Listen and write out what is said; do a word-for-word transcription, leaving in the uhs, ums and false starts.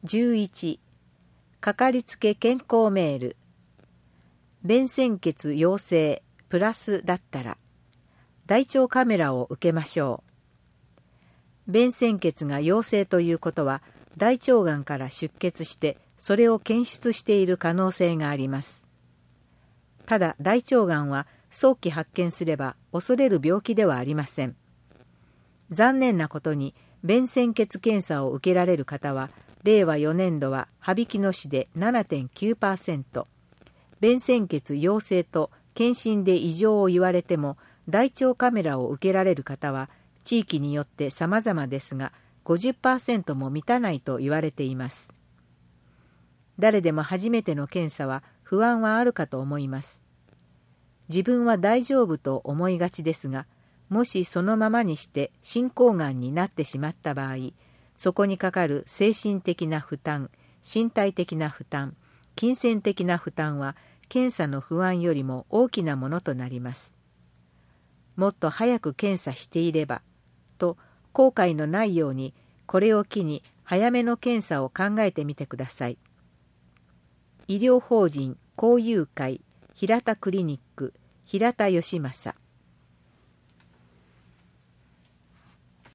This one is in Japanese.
じゅういち、かかりつけ健康メール。便潜血陽性プラスだったら大腸カメラを受けましょう。便潜血が陽性ということは大腸がんから出血してそれを検出している可能性があります。ただ大腸がんは早期発見すれば恐れる病気ではありません。残念なことに便潜血検査を受けられる方はれいわよねんどは羽曳野市で ななてんきゅうパーセント、便潜血陽性と検診で異常を言われても大腸カメラを受けられる方は地域によって様々ですが ごじゅっパーセント も満たないと言われています。誰でも初めての検査は不安はあるかと思います。自分は大丈夫と思いがちですが、もしそのままにして進行がんになってしまった場合、そこにかかる精神的な負担、身体的な負担、金銭的な負担は検査の不安よりも大きなものとなります。もっと早く検査していればと後悔のないように、これを機に早めの検査を考えてみてください。医療法人交友会平田クリニック平田義正。